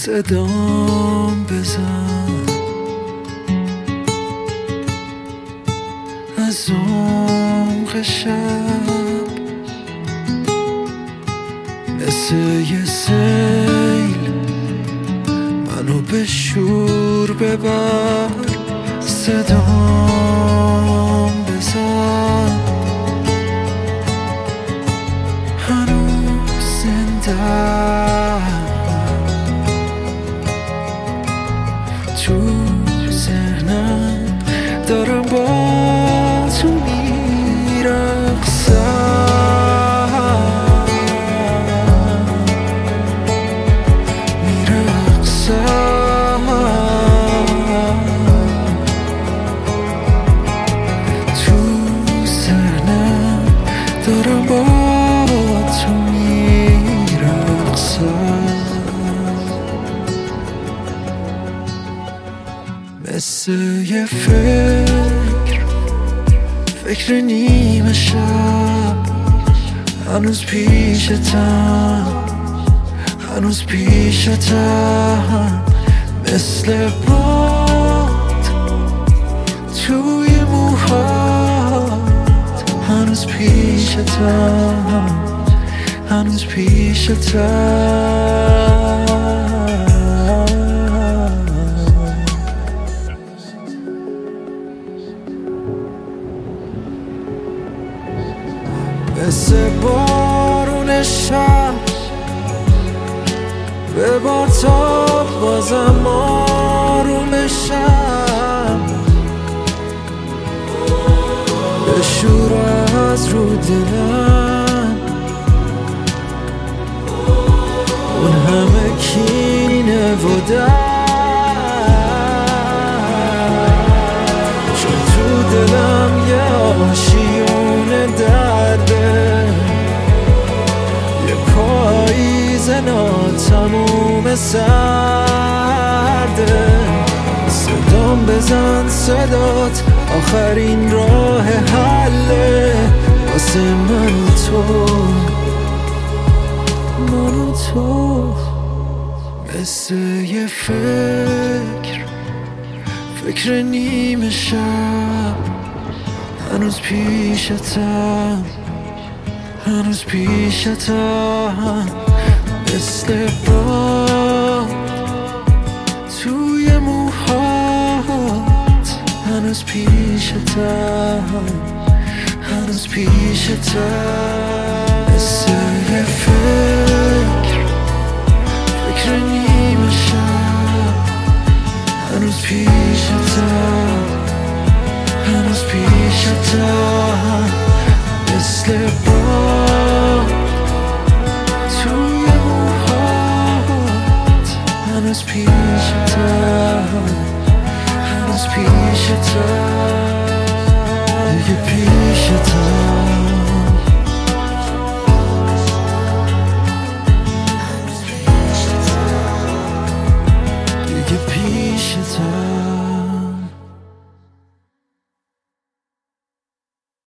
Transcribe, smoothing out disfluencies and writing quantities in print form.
صدام بزن از عمق شب، مثل یه سیل منو به شور ببر. صدام بزن هنوز زنده‌ام، تو ذهنم دارم با تو میرقصم، تو ذهنم دارم با تو میرقصم، مثل یه فکر نیمه شب. هنوز پیشتم مثل باد توی موهات. هنوز پیشتم مثل بارون شب. ببار تا بازم آروم بشم، بشور از رو دلم اون همه کینه و درد، چون تو دلم یه آشیون درده، یه پاییز ناتموم سرده. صدام بزن صدات آخرین راه حله واسه من و تو، مثل یه فکر نیمه شب. هنوز پیشتم مثل باد توی موهات. هنوز پیشتم مثل یه فکر نیمه شب. هنوز پیشتم مثل باد توی موهات. هنوز پیشتم دیگه پیشتم.